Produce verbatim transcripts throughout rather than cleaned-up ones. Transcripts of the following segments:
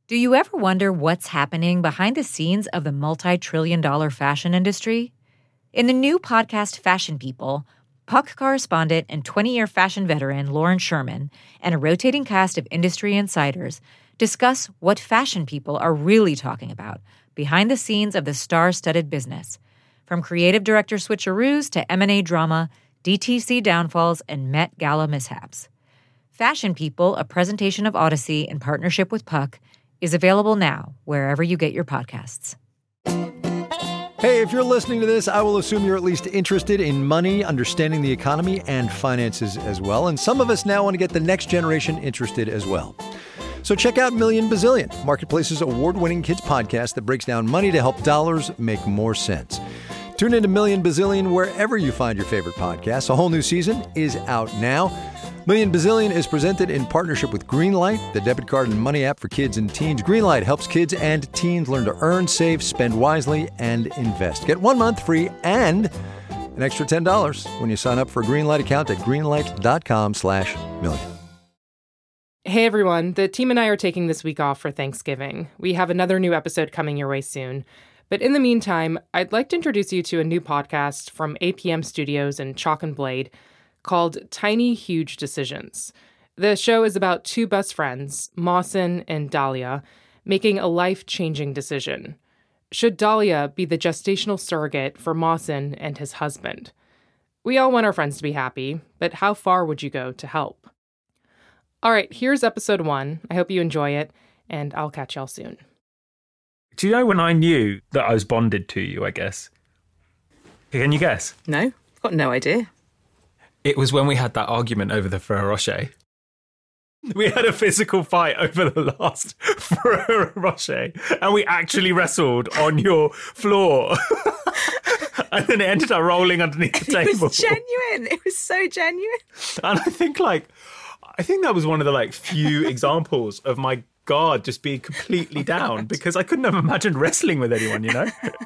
Do you ever wonder what's happening behind the scenes of the multi-trillion dollar fashion industry? In the new podcast Fashion People, Puck correspondent and twenty-year fashion veteran Lauren Sherman and a rotating cast of industry insiders discuss what fashion people are really talking about behind the scenes of the star-studded business, from creative director switcheroos to M and A drama, D T C downfalls, and Met Gala mishaps. Fashion People, a presentation of Odyssey in partnership with Puck, is available now wherever you get your podcasts. Hey, if you're listening to this, I will assume you're at least interested in money, understanding the economy, and finances as well. And some of us now want to get the next generation interested as well. So check out Million Bazillion, Marketplace's award-winning kids podcast that breaks down money to help dollars make more sense. Tune into Million Bazillion wherever you find your favorite podcasts. A whole new season is out now. Million Bazillion is presented in partnership with Greenlight, the debit card and money app for kids and teens. Greenlight helps kids and teens learn to earn, save, spend wisely, and invest. Get one month free and an extra ten dollars when you sign up for a Greenlight account at greenlight.com slash million. Hey everyone, the team and I are taking this week off for Thanksgiving. We have another new episode coming your way soon. But in the meantime, I'd like to introduce you to a new podcast from A P M Studios and Chalk and Blade called Tiny Huge Decisions. The show is about two best friends, Mawson and Dahlia, making a life-changing decision. Should Dahlia be the gestational surrogate for Mawson and his husband? We all want our friends to be happy, but how far would you go to help? All right, here's episode one. I hope you enjoy it, and I'll catch y'all soon. Do you know when I knew that I was bonded to you, I guess? Can you guess? No, I've got no idea. It was when we had that argument over the Ferrero Rocher. We had a physical fight over the last Ferrero Rocher, and we actually wrestled on your floor. And then it ended up rolling underneath the table. It was genuine. It was so genuine. And I think, like, I think that was one of the, like, few examples of my guard just being completely down, because I couldn't have imagined wrestling with anyone, you know?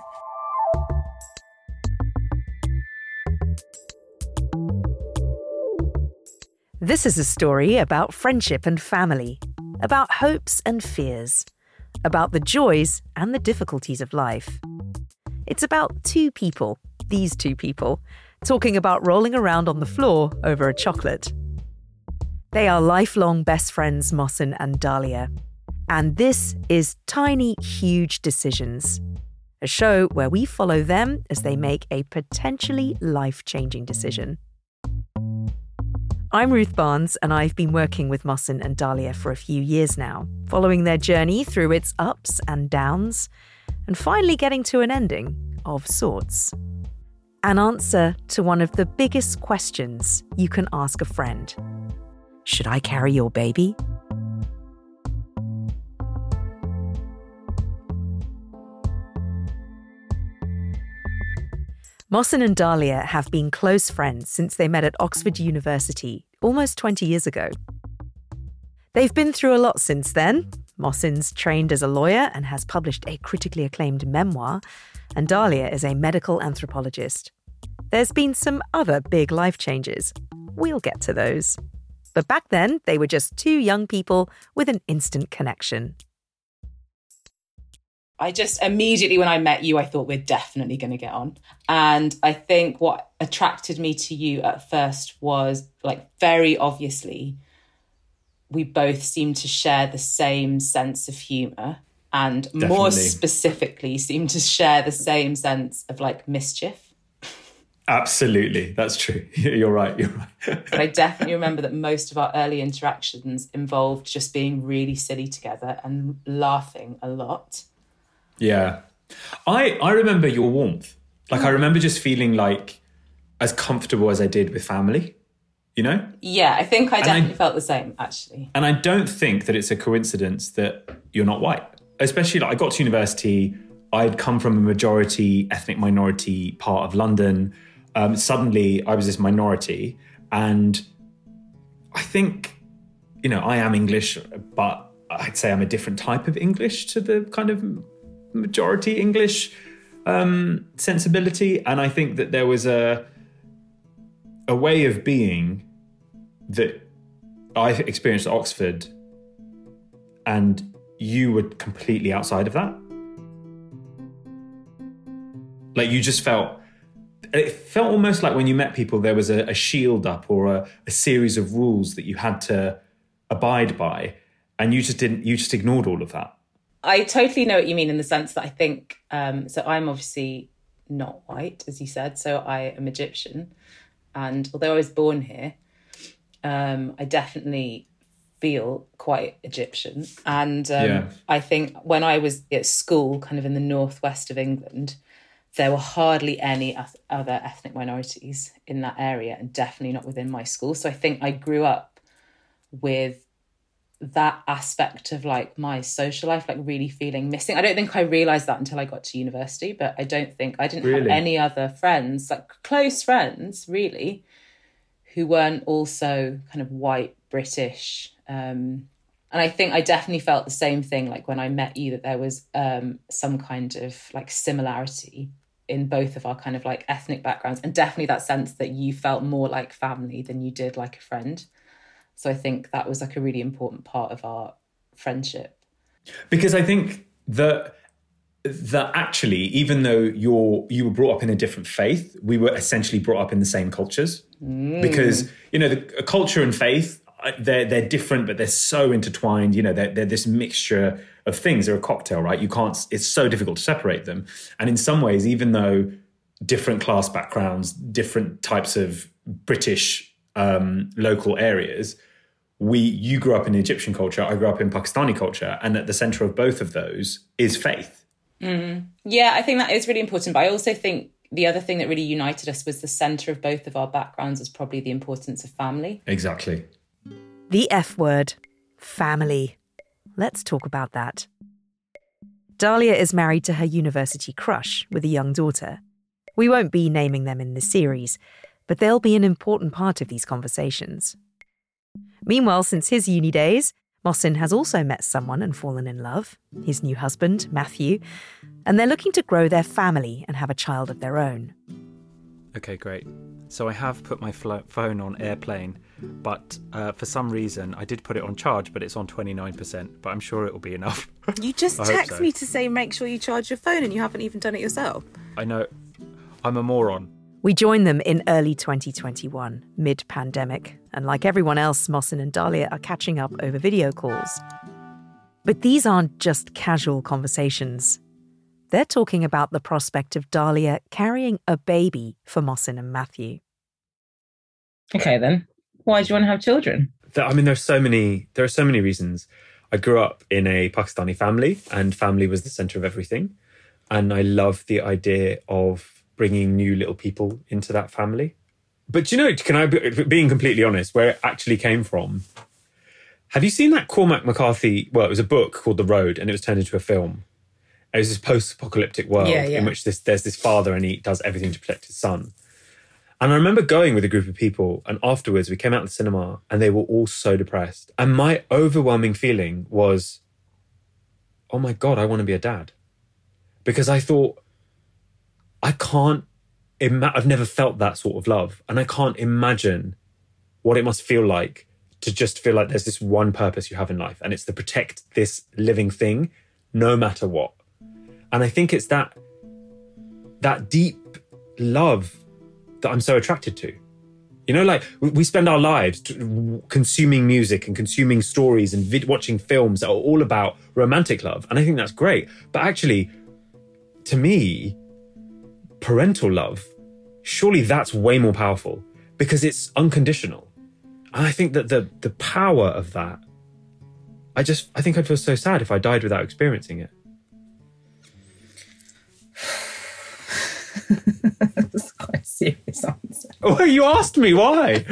This is a story about friendship and family, about hopes and fears, about the joys and the difficulties of life. It's about two people, these two people, talking about rolling around on the floor over a chocolate. They are lifelong best friends, Mawson and Dahlia. And this is Tiny Huge Decisions, a show where we follow them as they make a potentially life-changing decision. I'm Ruth Barnes, and I've been working with Mawson and Dahlia for a few years now, following their journey through its ups and downs, and finally getting to an ending of sorts. An answer to one of the biggest questions you can ask a friend. Should I carry your baby? Mawson and Dahlia have been close friends since they met at Oxford University almost twenty years ago. They've been through a lot since then. Mawson's trained as a lawyer and has published a critically acclaimed memoir, and Dahlia is a medical anthropologist. There's been some other big life changes. We'll get to those. But back then, they were just two young people with an instant connection. I just immediately, when I met you, I thought we're definitely going to get on. And I think what attracted me to you at first was, like, very obviously, we both seemed to share the same sense of humour, and definitely, more specifically, seemed to share the same sense of, like, mischief. Absolutely. That's true. You're right. You're right. But I definitely remember that most of our early interactions involved just being really silly together and laughing a lot. Yeah. I I remember your warmth. Like, I remember just feeling like as comfortable as I did with family, you know? Yeah, I think I definitely I, felt the same, actually. And I don't think that it's a coincidence that you're not white. Especially, like, I got to university, I'd come from a majority ethnic minority part of London. Um, suddenly, I was this minority. And I think, you know, I am English, but I'd say I'm a different type of English to the kind of majority English um, sensibility. And I think that there was a a way of being that I experienced at Oxford, and you were completely outside of that. Like you just felt, it felt almost like when you met people, there was a, a shield up or a, a series of rules that you had to abide by. And you just didn't, you just ignored all of that. I totally know what you mean in the sense that I think, um, so I'm obviously not white, as you said, so I am Egyptian. And although I was born here, um, I definitely feel quite Egyptian. And um, yeah. I think when I was at school, kind of in the northwest of England, there were hardly any other ethnic minorities in that area, and definitely not within my school. So I think I grew up with that aspect of like my social life, like really feeling missing. I don't think I realised that until I got to university, but I don't think, I didn't really have any other friends, like close friends really, who weren't also kind of white, British. Um, and I think I definitely felt the same thing, like when I met you, that there was um, some kind of like similarity in both of our kind of like ethnic backgrounds, and definitely that sense that you felt more like family than you did like a friend. So I think that was like a really important part of our friendship. Because I think that that actually, even though you're you were brought up in a different faith, we were essentially brought up in the same cultures. Mm. Because, you know, the culture and faith, they're they're different, but they're so intertwined. You know, they're, they're this mixture of things. They're a cocktail, right? You can't, it's so difficult to separate them. And in some ways, even though different class backgrounds, different types of British um, local areas, we you grew up in Egyptian culture, I grew up in Pakistani culture, and at the center of both of those is faith. Mm. Yeah, I think that is really important. But I also think the other thing that really united us was the center of both of our backgrounds was probably the importance of family. Exactly. The F word, family. Let's talk about that. Dalia is married to her university crush with a young daughter. We won't be naming them in this series, but they'll be an important part of these conversations. Meanwhile, since his uni days, Mohsin has also met someone and fallen in love, his new husband, Matthew, and they're looking to grow their family and have a child of their own. Okay, great. So I have put my flo- phone on airplane, but uh, for some reason I did put it on charge, but it's on twenty-nine percent, but I'm sure it'll be enough. You just text so. me to say make sure you charge your phone and you haven't even done it yourself. I know. I'm a moron. We join them in early twenty twenty-one, mid-pandemic, and like everyone else, Mohsin and Dalia are catching up over video calls. But these aren't just casual conversations. They're talking about the prospect of Dalia carrying a baby for Mohsin and Matthew. Okay, then. Why do you want to have children? I mean, there's so many, there are so many reasons. I grew up in a Pakistani family, and family was the center of everything. And I love the idea of bringing new little people into that family. But you know, can I, be, being completely honest, where it actually came from, have you seen that Cormac McCarthy, well, it was a book called The Road, and it was turned into a film. It was this post-apocalyptic world yeah, yeah. in which this, there's this father and he does everything to protect his son. And I remember going with a group of people, and afterwards we came out of the cinema and they were all so depressed. And my overwhelming feeling was, oh my God, I want to be a dad. Because I thought, I can't, ima- I've never felt that sort of love. And I can't imagine what it must feel like to just feel like there's this one purpose you have in life, and it's to protect this living thing no matter what. And I think it's that that deep love that I'm so attracted to. You know, like we spend our lives consuming music and consuming stories and vid- watching films that are all about romantic love. And I think that's great. But actually, to me, parental love, surely that's way more powerful because it's unconditional. And I think that the the power of that, I just, I think I'd feel so sad if I died without experiencing it. That's quite a serious answer. Well, you asked me why.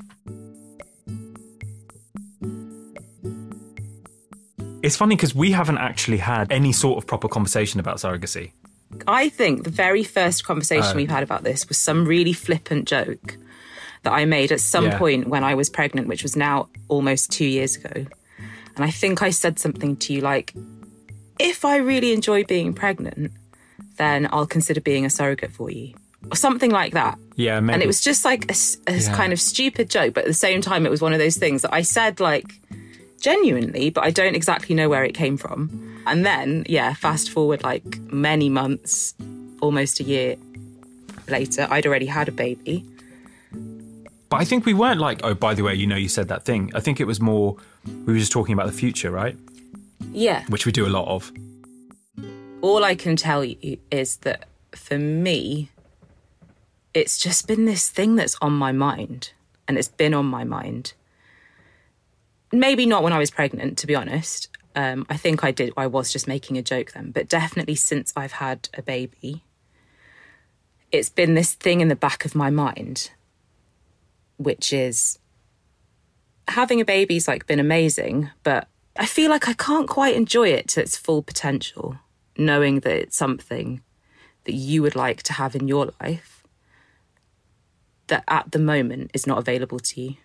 It's funny because we haven't actually had any sort of proper conversation about surrogacy. I think the very first conversation uh, we've had about this was some really flippant joke that I made at some yeah. point when I was pregnant, which was now almost two years ago. And I think I said something to you like, if I really enjoy being pregnant, then I'll consider being a surrogate for you. Or something like that. Yeah, maybe. And it was just like a, a yeah. kind of stupid joke, but at the same time, it was one of those things that I said like genuinely, but I don't exactly know where it came from. And then, yeah, fast forward like many months, almost a year later, I'd already had a baby. But I think we weren't like, oh, by the way, you know, you said that thing. I think it was more, we were just talking about the future, right? Yeah. Which we do a lot of. All I can tell you is that for me, it's just been this thing that's on my mind. And it's been on my mind. Maybe not when I was pregnant, to be honest. Um, I think I did. I was just making a joke then. But definitely since I've had a baby, it's been this thing in the back of my mind, which is having a baby's like been amazing, but I feel like I can't quite enjoy it to its full potential, knowing that it's something that you would like to have in your life that at the moment is not available to you.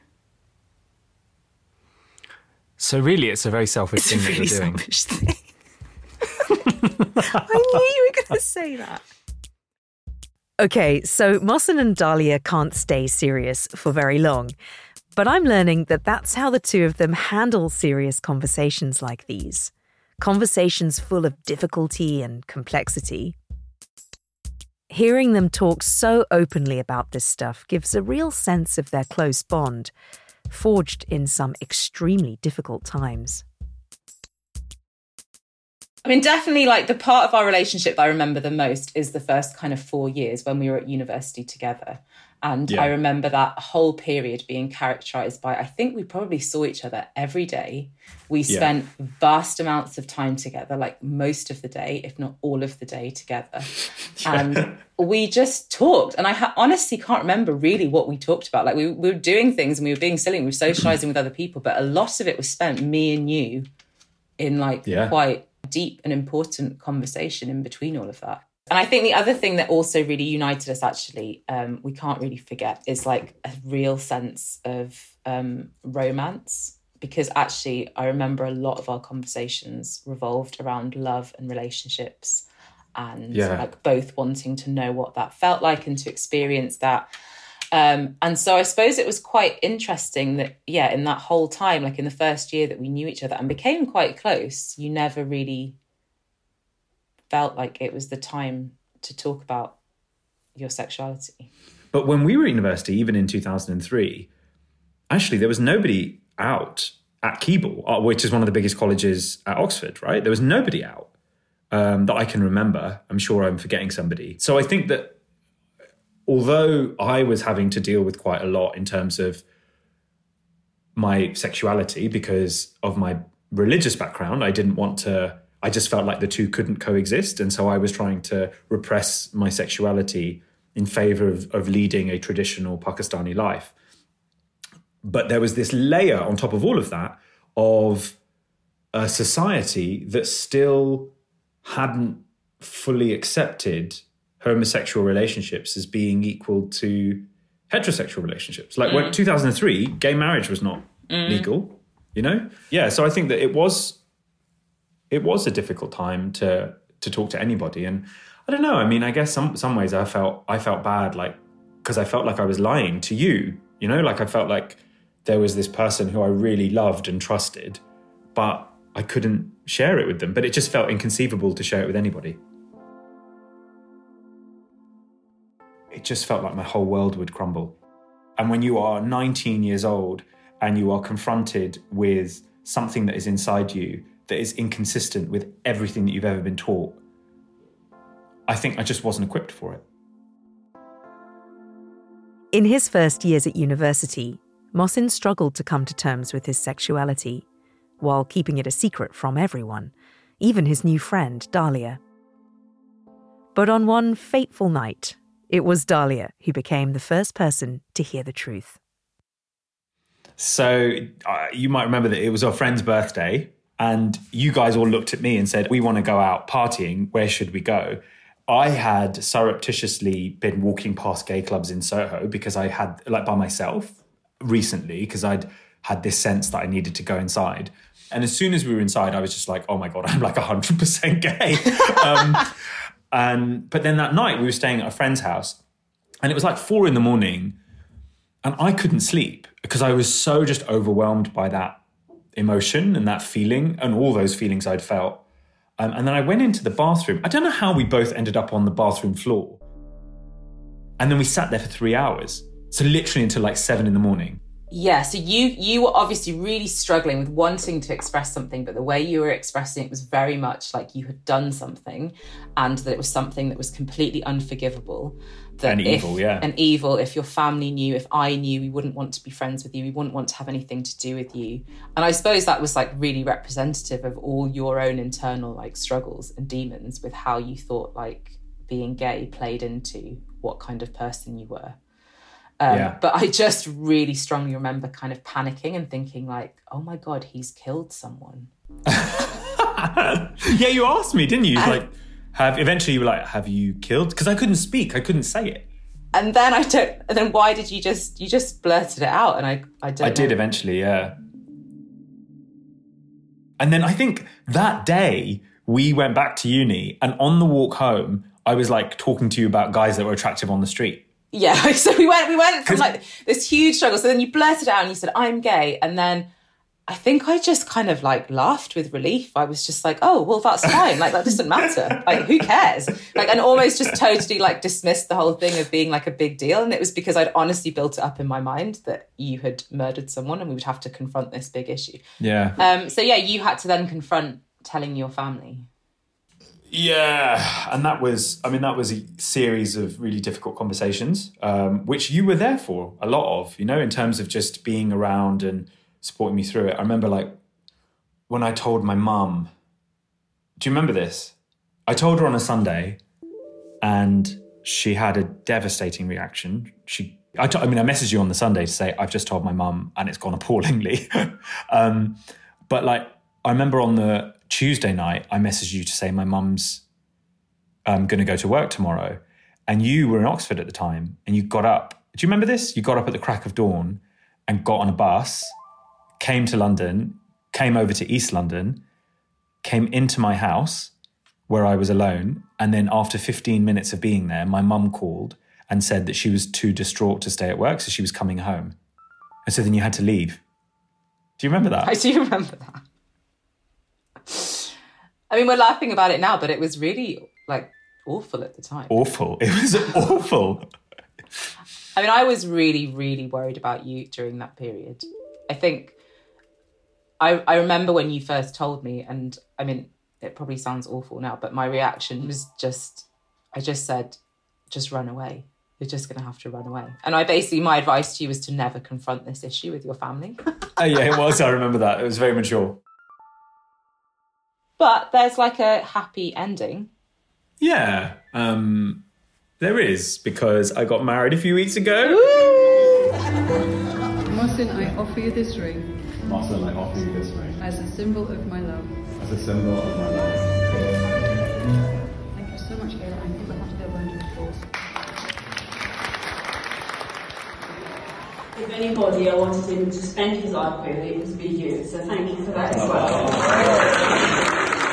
So really, it's a very selfish It's thing a that really you're doing. selfish thing. I knew you were going to say that. Okay, so Mohsin and Dalia can't stay serious for very long. But I'm learning that that's how the two of them handle serious conversations like these. Conversations full of difficulty and complexity. Hearing them talk so openly about this stuff gives a real sense of their close bond, forged in some extremely difficult times. I mean, definitely, like, the part of our relationship that I remember the most is the first kind of four years when we were at university together. And yeah. I remember that whole period being characterised by, I think we probably saw each other every day. We spent yeah. vast amounts of time together, like most of the day, if not all of the day together. yeah. And we just talked. And I ha- honestly can't remember really what we talked about. Like, we, we were doing things and we were being silly and we were socialising with other people. But a lot of it was spent, me and you, in like yeah. quite deep and important conversation in between all of that. And I think the other thing that also really united us, actually, um, we can't really forget, is like a real sense of um, romance. Because actually, I remember a lot of our conversations revolved around love and relationships, and yeah. like both wanting to know what that felt like and to experience that. Um, and so I suppose it was quite interesting that, yeah, in that whole time, like in the first year that we knew each other and became quite close, you never really felt like it was the time to talk about your sexuality. But when we were at university, even in two thousand three, actually there was nobody out at Keble, which is one of the biggest colleges at Oxford, right? There was nobody out um, that I can remember. I'm sure I'm forgetting somebody. So I think that although I was having to deal with quite a lot in terms of my sexuality because of my religious background, I didn't want to, I just felt like the two couldn't coexist. And so I was trying to repress my sexuality in favor of, of leading a traditional Pakistani life. But there was this layer on top of all of that of a society that still hadn't fully accepted homosexual relationships as being equal to heterosexual relationships. Like mm. when two thousand three, gay marriage was not mm. legal, you know? Yeah, so I think that it was it was a difficult time to to talk to anybody. And I don't know, I mean, I guess some some ways I felt I felt bad, like, because I felt like I was lying to you, you know? Like I felt like there was this person who I really loved and trusted, but I couldn't share it with them. But it just felt inconceivable to share it with anybody. It just felt like my whole world would crumble. And when you are nineteen years old and you are confronted with something that is inside you that is inconsistent with everything that you've ever been taught, I think I just wasn't equipped for it. In his first years at university, Mohsin struggled to come to terms with his sexuality, while keeping it a secret from everyone, even his new friend, Dalia. But on one fateful night, it was Dalia who became the first person to hear the truth. So uh, you might remember that it was our friend's birthday, and you guys all looked at me and said, we want to go out partying, where should we go? I had surreptitiously been walking past gay clubs in Soho because I had, like, by myself recently, because I'd had this sense that I needed to go inside. And as soon as we were inside, I was just like, oh my God, I'm like one hundred percent gay. um, and But then that night we were staying at a friend's house, and it was like four in the morning, and I couldn't sleep because I was so just overwhelmed by that emotion and that feeling and all those feelings I'd felt. Um, and then I went into the bathroom. I don't know how we both ended up on the bathroom floor. And then we sat there for three hours. So literally until like seven in the morning. Yeah, so you you were obviously really struggling with wanting to express something, but the way you were expressing it was very much like you had done something and that it was something that was completely unforgivable. That and if, evil, yeah. And evil, if your family knew, if I knew, we wouldn't want to be friends with you, we wouldn't want to have anything to do with you. And I suppose that was like really representative of all your own internal like struggles and demons with how you thought like being gay played into what kind of person you were. Um, yeah. But I just really strongly remember kind of panicking and thinking like, oh my God, he's killed someone. Yeah, you asked me, didn't you? Like, have eventually you were like, have you killed? Because I couldn't speak, I couldn't say it. And then I don't. And then why did you just you just blurted it out? And I I don't. I know. did eventually, yeah. And then I think that day we went back to uni, and on the walk home, I was like talking to you about guys that were attractive on the street. Yeah, so we went we went from like this huge struggle. So then you blurted out and you said, I'm gay. And then I think I just kind of like laughed with relief. I was just like, oh, well, that's fine. Like, that doesn't matter. Like, who cares? Like, and almost just totally like dismissed the whole thing of being like a big deal. And it was because I'd honestly built it up in my mind that you had murdered someone and we would have to confront this big issue. Yeah. Um. So yeah, you had to then confront telling your family. Yeah, and that was, I mean, that was a series of really difficult conversations, um, which you were there for a lot of, you know, in terms of just being around and supporting me through it. I remember, like, when I told my mum, do you remember this? I told her on a Sunday, and she had a devastating reaction. She, I, t- I mean, I messaged you on the Sunday to say, I've just told my mum, and it's gone appallingly. um, but, like, I remember on the Tuesday night, I messaged you to say my mum's um, going to go to work tomorrow. And you were in Oxford at the time, and you got up. Do you remember this? You got up at the crack of dawn and got on a bus, came to London, came over to East London, came into my house where I was alone. And then after fifteen minutes of being there, my mum called and said that she was too distraught to stay at work, so she was coming home. And so then you had to leave. Do you remember that? I do remember that. I mean, we're laughing about it now, but it was really, like, awful at the time. Awful. It was awful. I mean, I was really, really worried about you during that period. I think, I, I remember when you first told me, and I mean, it probably sounds awful now, but my reaction was just, I just said, just run away. You're just going to have to run away. And I basically, my advice to you was to never confront this issue with your family. Oh, yeah, it was. I remember that. It was very mature. But there's like a happy ending. Yeah, um, there is, because I got married a few weeks ago. Mohsin, I offer you this ring. Mohsin, I offer you this ring. As a symbol of my love. As a symbol of my love. Thank you so much, Ayla. I think we'll have to go round of applause. If anybody I wanted him to spend his life with, it would be you. So thank you for that as well.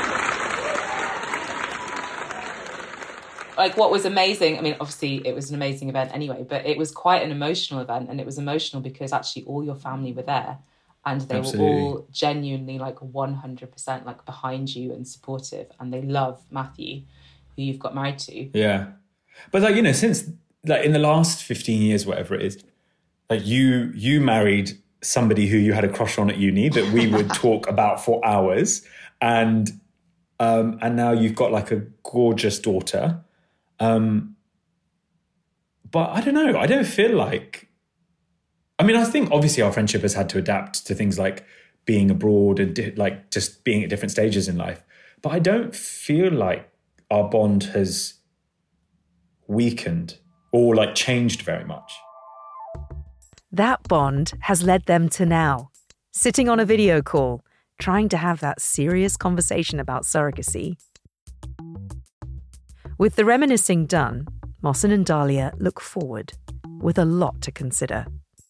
Like, what was amazing, I mean, obviously it was an amazing event anyway, but it was quite an emotional event, and it was emotional because actually all your family were there, and they Absolutely. were all genuinely like one hundred percent like behind you and supportive, and they love Matthew, who you've got married to. Yeah. But like, you know, since like in the last fifteen years, whatever it is, like you you married somebody who you had a crush on at uni that we would talk about for hours, and um, and now you've got like a gorgeous daughter. Um, but I don't know. I don't feel like, I mean, I think obviously our friendship has had to adapt to things like being abroad and di- like just being at different stages in life. But I don't feel like our bond has weakened or like changed very much. That bond has led them to now, sitting on a video call, trying to have that serious conversation about surrogacy. With the reminiscing done, Mohsin and Dalia look forward with a lot to consider.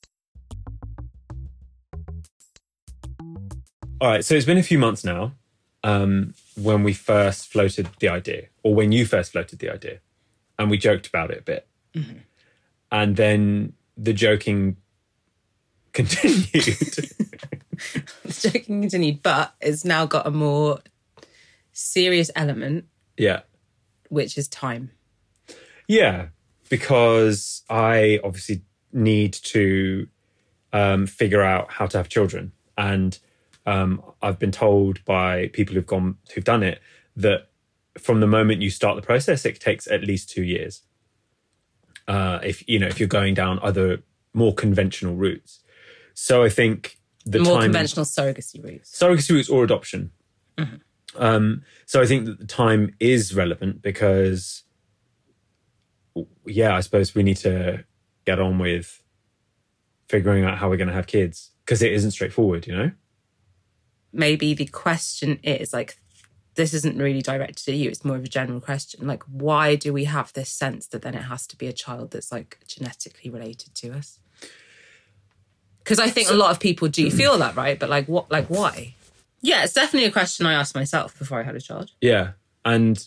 All right, so it's been a few months now um, when we first floated the idea, or when you first floated the idea, and we joked about it a bit. Mm-hmm. And then the joking continued. Joking continued, but it's now got a more serious element. Yeah. Which is time. Yeah, because I obviously need to um, figure out how to have children. And um, I've been told by people who've gone, who've done it, that from the moment you start the process, it takes at least two years. Uh, if, you know, if you're going down other more conventional routes. So I think the more time, conventional surrogacy routes. Surrogacy routes or adoption. Mm-hmm. Um, so I think that the time is relevant because, yeah, I suppose we need to get on with figuring out how we're going to have kids because it isn't straightforward, you know? Maybe the question is, like, this isn't really directed at you, it's more of a general question. Like, why do we have this sense that then it has to be a child that's, like, genetically related to us? Because I think so, a lot of people do feel that, right? But, like, what? Like, why? Yeah, it's definitely a question I asked myself before I had a child. Yeah, and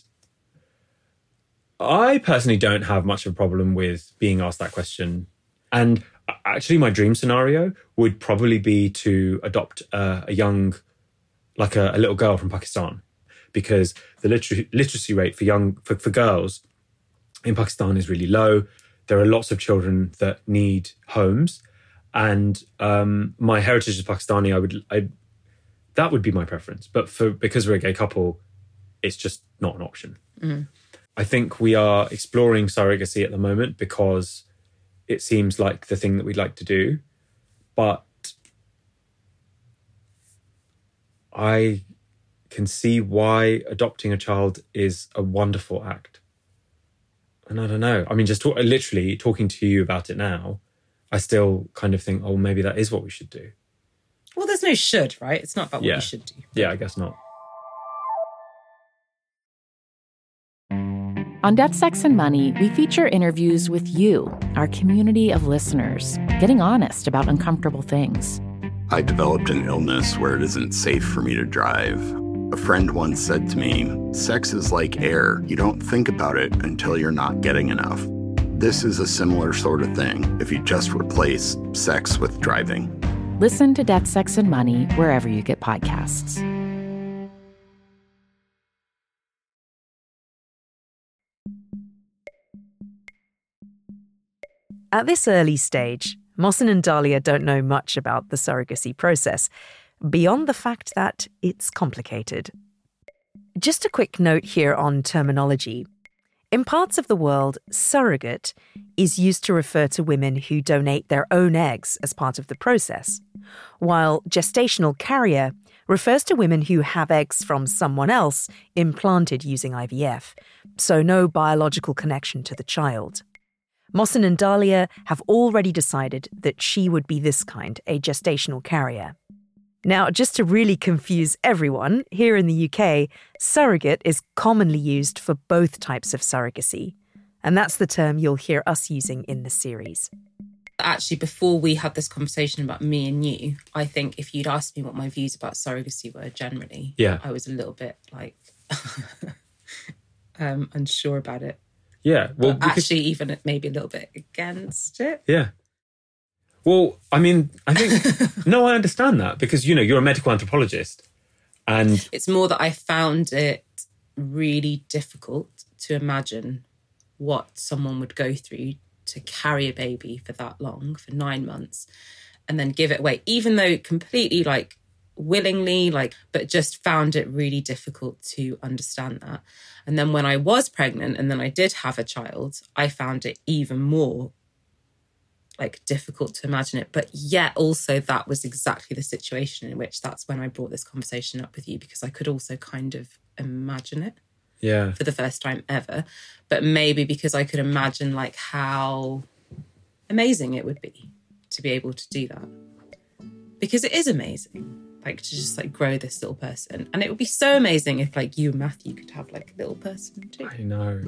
I personally don't have much of a problem with being asked that question. And actually, my dream scenario would probably be to adopt uh, a young, like a, a little girl from Pakistan, because the liter- literacy rate for young for, for girls in Pakistan is really low. There are lots of children that need homes, and um, my heritage is Pakistani. I would, I, that would be my preference. But for because we're a gay couple, it's just not an option. Mm. I think we are exploring surrogacy at the moment because it seems like the thing that we'd like to do. But I can see why adopting a child is a wonderful act. And I don't know. I mean, just talk, literally talking to you about it now, I still kind of think, oh, maybe that is what we should do. Well, there's no should, right? It's not about what yeah. you should do. Yeah, I guess not. On Death, Sex and Money, we feature interviews with you, our community of listeners, getting honest about uncomfortable things. I developed an illness where it isn't safe for me to drive. A friend once said to me, sex is like air. You don't think about it until you're not getting enough. This is a similar sort of thing if you just replace sex with driving. Listen to Death, Sex and Money wherever you get podcasts. At this early stage, Mohsin and Dalia don't know much about the surrogacy process, beyond the fact that it's complicated. Just a quick note here on terminology. In parts of the world, surrogate is used to refer to women who donate their own eggs as part of the process, while gestational carrier refers to women who have eggs from someone else implanted using I V F, so no biological connection to the child. Mohsin and Dalia have already decided that she would be this kind, a gestational carrier. Now, just to really confuse everyone, here in the U K, surrogate is commonly used for both types of surrogacy. And that's the term you'll hear us using in the series. Actually, before we had this conversation about me and you, I think if you'd asked me what my views about surrogacy were generally, yeah. I was a little bit like um, unsure about it. Yeah. Well, but actually, even maybe a little bit against it. Yeah. Well, I mean, I think, no, I understand that because, you know, you're a medical anthropologist and... It's more that I found it really difficult to imagine what someone would go through to carry a baby for that long, for nine months, and then give it away, even though completely, like, willingly, like, but just found it really difficult to understand that. And then when I was pregnant and then I did have a child, I found it even more like difficult to imagine it. But yet also that was exactly the situation in which that's when I brought this conversation up with you, because I could also kind of imagine it. Yeah. For the first time ever. But maybe because I could imagine like how amazing it would be to be able to do that. Because it is amazing. Like to just like grow this little person. And it would be so amazing if like you and Matthew could have like a little person too. I know.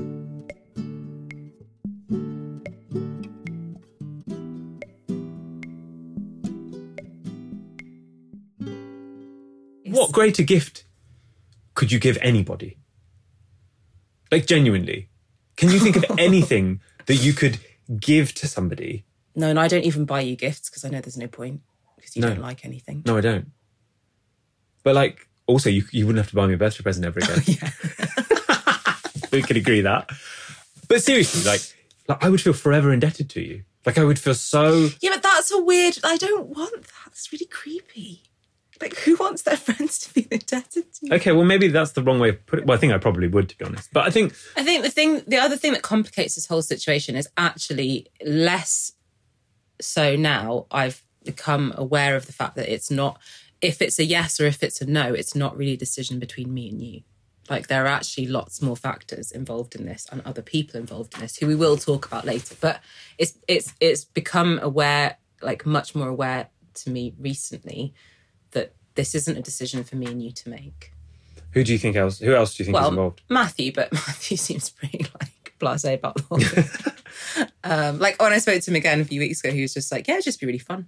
What greater gift could you give anybody? Like genuinely. Can you think of anything that you could give to somebody? No, and I don't even buy you gifts because I know there's no point. because you No. don't like anything. No, I don't. But like, also, you you wouldn't have to buy me a birthday present ever again. Yeah. We could agree that. But seriously, like, like, I would feel forever indebted to you. Like, I would feel so... Yeah, but that's a weird... I don't want that. That's really creepy. Like, who wants their friends to be indebted to? Okay, well, maybe that's the wrong way of putting it. Well, I think I probably would, to be honest. But I think... I think the thing, the other thing that complicates this whole situation is actually less so now. I've become aware of the fact that it's not... If it's a yes or if it's a no, it's not really a decision between me and you. Like, there are actually lots more factors involved in this and other people involved in this who we will talk about later. But it's it's it's become aware, like much more aware to me recently, that this isn't a decision for me and you to make. Who do you think else? Who else do you think well, is involved? Matthew, but Matthew seems pretty like blasé about the whole thing. um, like when I spoke to him again a few weeks ago, he was just like, "Yeah, it'd just be really fun."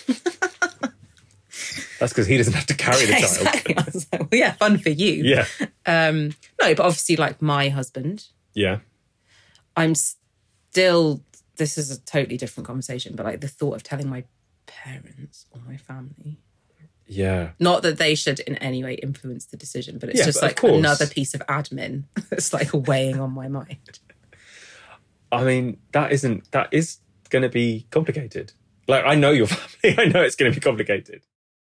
That's because he doesn't have to carry the child. Exactly. I was like, well, yeah, fun for you. Yeah. Um, no, but obviously, like my husband, Yeah. I'm still. This is a totally different conversation, but like the thought of telling my parents or my family. Yeah. Not that they should in any way influence the decision, but it's Yeah, just but of like course. another piece of admin that's like weighing on my mind. I mean, that isn't... That is going to be complicated. Like, I know your family. I know it's going to be complicated.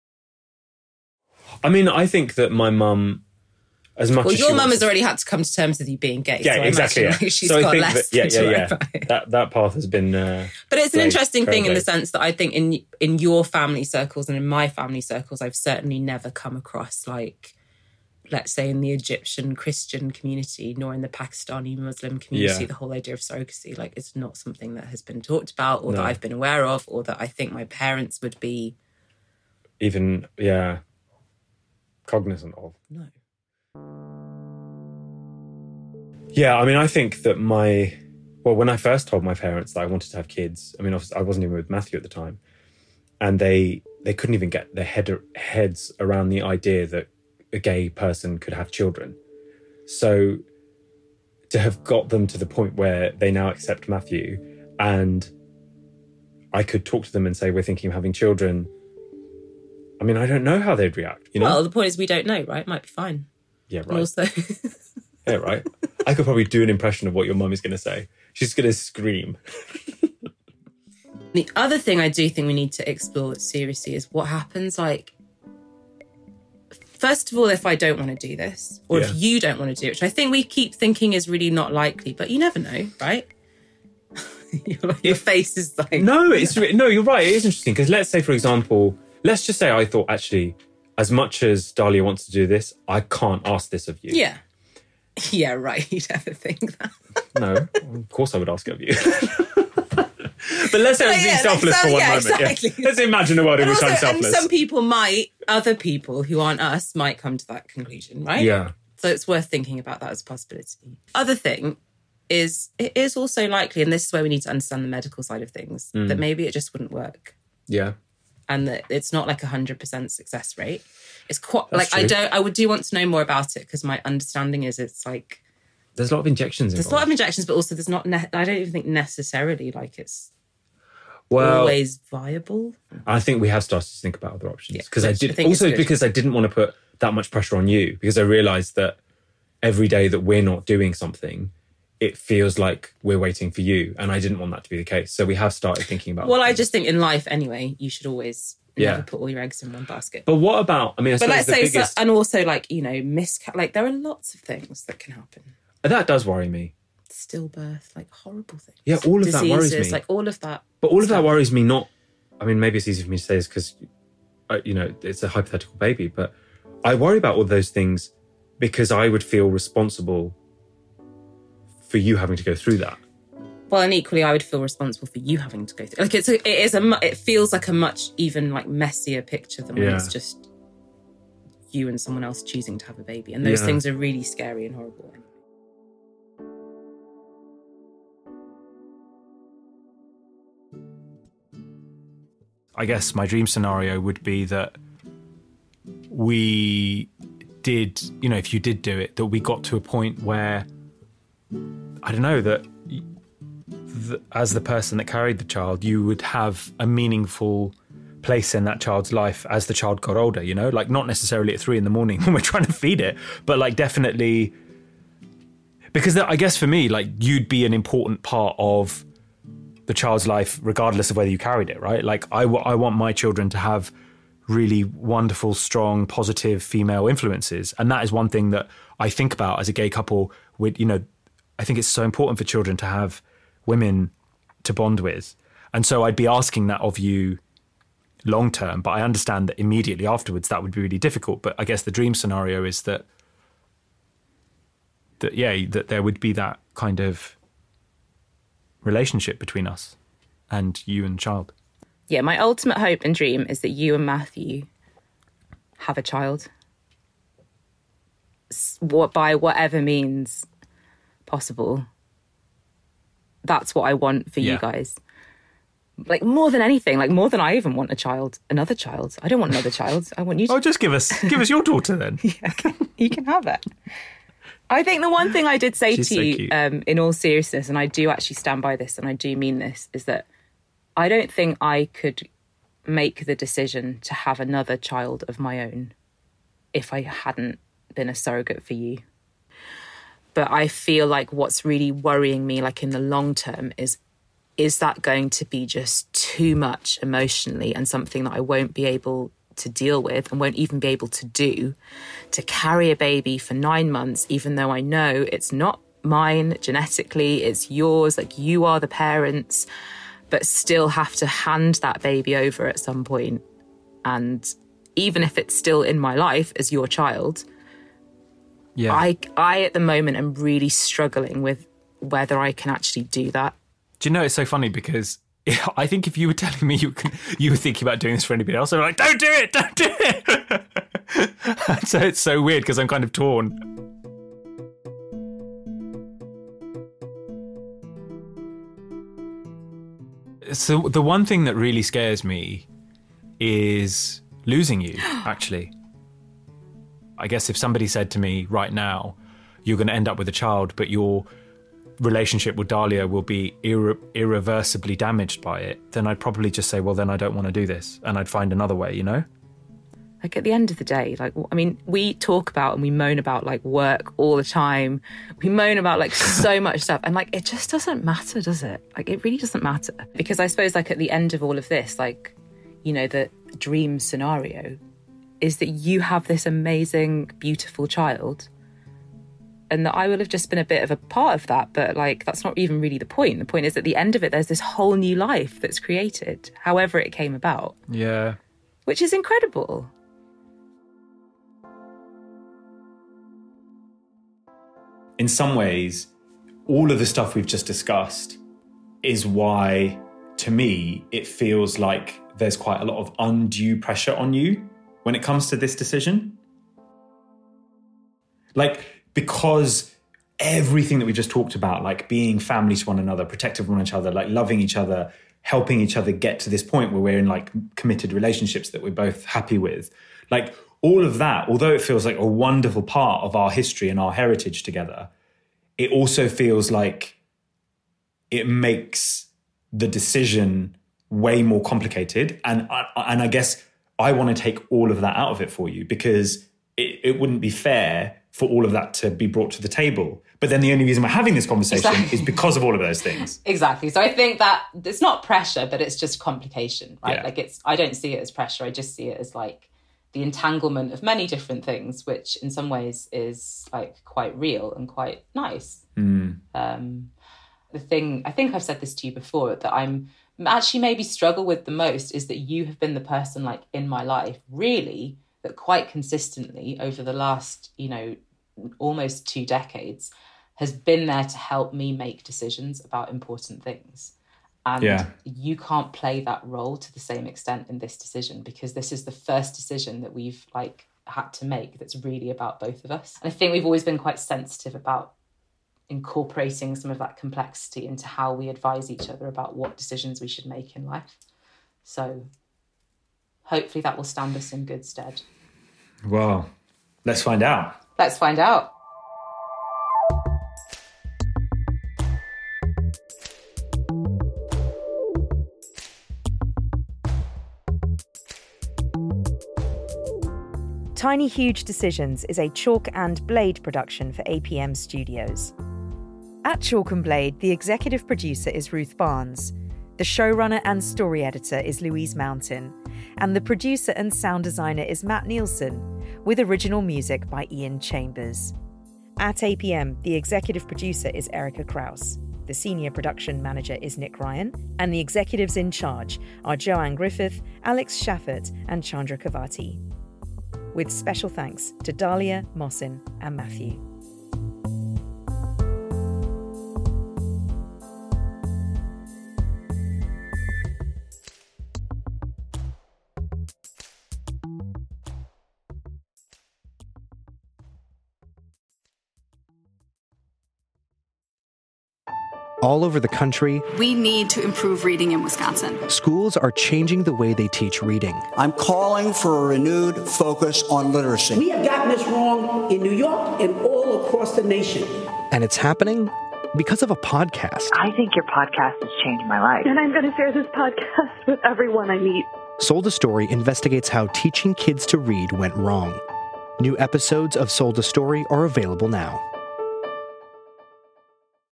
I mean, I think that my mum, as much Well, as your she mum wants has to- already had to come to terms with you being gay. Yeah, so I exactly. imagine, Yeah. like, she's so I got think less that, yeah, to yeah, worry yeah. about. That that path has been. Uh, But it's an laid, interesting thing in the trailblazed. sense that I think in in your family circles and in my family circles, I've certainly never come across like, let's say in the Egyptian Christian community, nor in the Pakistani Muslim community, Yeah. the whole idea of surrogacy, like it's not something that has been talked about or No. that I've been aware of or that I think my parents would be. Even yeah, cognizant of. No. Yeah, I mean, I think that my well, when I first told my parents that I wanted to have kids, I mean, obviously I wasn't even with Matthew at the time, and they they couldn't even get their head heads around the idea that a gay person could have children. So to have got them to the point where they now accept Matthew, and I could talk to them and say we're thinking of having children. I mean, I don't know how they'd react. You know? Well, the point is we don't know, right? It might be fine. Yeah, And right. also, Yeah, right. I could probably do an impression of what your mum is going to say. She's going to scream. the other thing I do think we need to explore seriously is what happens, like, first of all, if I don't want to do this, or Yeah. if you don't want to do it, which I think we keep thinking is really not likely, but you never know, right? Your your face is like... No, it's re- no, you're right. It is interesting because let's say, for example, let's just say I thought actually, as much as Dahlia wants to do this, I can't ask this of you. Yeah. Yeah, right. You'd ever think that. No, of course I would ask it of you. But let's say I was Yeah, being like selfless some- for one yeah, moment. Yeah. exactly. Let's imagine a world in And which I'm also- selfless. And some people might, other people who aren't us might come to that conclusion, right? Yeah. So it's worth thinking about that as a possibility. Other thing is, it is also likely, and this is where we need to understand the medical side of things, Mm. that maybe it just wouldn't work. Yeah. And that it's not like a hundred percent success rate. It's quite That's like I true. don't. I would do want to know more about it because my understanding is it's like There's a lot of injections there's involved. a lot of injections, but also there's not. Ne- I don't even think necessarily like it's well, always viable. I think we have started to think about other options because I which I did think is also good. because I didn't want to put that much pressure on you because I realised that every day that we're not doing something, it feels like we're waiting for you, and I didn't want that to be the case. So we have started thinking about. Well, I just think in life anyway, you should always Yeah. never put all your eggs in one basket. But what about? I mean, I But suppose let's the say, so, biggest and also like you know, misca- like there are lots of things that can happen. that does worry me. Stillbirth, like horrible things. Yeah, all of that worries Diseases, me. like all of that. But all of that stuff. worries me. Not. I mean, maybe it's easy for me to say this because, you know, it's a hypothetical baby. But I worry about all those things because I would feel responsible for you having to go through that. Well, and equally, I would feel responsible for you having to go through. Like it's, a, it is a, mu- it feels like a much even like messier picture than when Yeah. it's just you and someone else choosing to have a baby, and those Yeah. things are really scary and horrible. I guess my dream scenario would be that we did, you know, if you did do it, that we got to a point where, I don't know, that th- as the person that carried the child, you would have a meaningful place in that child's life as the child got older, you know, like not necessarily at three in the morning when we're trying to feed it, but like definitely, because I guess for me, like you'd be an important part of the child's life regardless of whether you carried it, right? Like I, w- I want my children to have really wonderful, strong, positive female influences. And that is one thing that I think about as a gay couple with, you know, I think it's so important for children to have women to bond with. And so I'd be asking that of you long term, but I understand that immediately afterwards that would be really difficult. But I guess the dream scenario is that, that yeah, that there would be that kind of relationship between us and you and the child. Yeah, my ultimate hope and dream is that you and Matthew have a child. What, by whatever means possible. That's what I want for yeah. you guys. Like more than anything, like more than I even want a child, another child. I don't want another child. I want you to... Oh, just give us give us your daughter then. Yeah, you can have it. I think the one thing I did say She's to so you um, in all seriousness, and I do actually stand by this and I do mean this, is that I don't think I could make the decision to have another child of my own if I hadn't been a surrogate for you. But I feel like what's really worrying me, like in the long term, is is that going to be just too much emotionally and something that I won't be able to deal with and won't even be able to do, to carry a baby for nine months, even though I know it's not mine genetically, it's yours, like you are the parents, but still have to hand that baby over at some point. And even if it's still in my life as your child, yeah. I, I at the moment am really struggling with whether I can actually do that. Do you know, it's so funny because I think if you were telling me you can, you were thinking about doing this for anybody else, I'd be like, don't do it, don't do it. So it's so weird because I'm kind of torn. So the one thing that really scares me is losing you, actually. I guess if somebody said to me right now, you're going to end up with a child, but your relationship with Dahlia will be irre- irreversibly damaged by it, then I'd probably just say, well, then I don't want to do this. And I'd find another way, you know? Like at the end of the day, like, I mean, we talk about and we moan about like work all the time. We moan about like so much stuff. And like, it just doesn't matter, does it? Like, it really doesn't matter. Because I suppose like at the end of all of this, like, you know, the dream scenario is that you have this amazing, beautiful child and that I will have just been a bit of a part of that. But like, that's not even really the point. The point is at the end of it, there's this whole new life that's created, however it came about. Yeah. Which is incredible. In some ways, all of the stuff we've just discussed is why, to me, it feels like there's quite a lot of undue pressure on you when it comes to this decision. Like, because everything that we just talked about, like being family to one another, protective of one another, like loving each other, helping each other get to this point where we're in like committed relationships that we're both happy with, like all of that, although it feels like a wonderful part of our history and our heritage together, it also feels like it makes the decision way more complicated. And, and I guess I want to take all of that out of it for you because it, it wouldn't be fair for all of that to be brought to the table. But then the only reason we're having this conversation exactly. is because of all of those things. Exactly. So I think that it's not pressure, but it's just complication, right? Yeah. Like it's, I don't see it as pressure. I just see it as like the entanglement of many different things, which in some ways is like quite real and quite nice. Mm. Um, the thing, I think I've said this to you before, that I'm actually maybe struggle with the most is that you have been the person like in my life, really, that quite consistently over the last, you know, almost two decades has been there to help me make decisions about important things. And yeah. you can't play that role to the same extent in this decision because this is the first decision that we've like had to make that's really about both of us. And I think we've always been quite sensitive about incorporating some of that complexity into how we advise each other about what decisions we should make in life. So hopefully that will stand us in good stead. Well, let's find out. Let's find out. Tiny Huge Decisions is a Chalk and Blade production for A P M Studios. At Chalk and Blade, the executive producer is Ruth Barnes, the showrunner and story editor is Louise Mountain, and the producer and sound designer is Matt Nielsen, with original music by Ian Chambers. At A P M, the executive producer is Erica Krause, the senior production manager is Nick Ryan, and the executives in charge are Joanne Griffith, Alex Shaffert, and Chandra Kavati. With special thanks to Dahlia, Mohsin, and Matthew. All over the country, we need to improve reading in Wisconsin. Schools are changing the way they teach reading. I'm calling for a renewed focus on literacy. We have gotten this wrong in New York and all across the nation. And it's happening because of a podcast. I think your podcast has changed my life. And I'm going to share this podcast with everyone I meet. Sold a Story investigates how teaching kids to read went wrong. New episodes of Sold a Story are available now.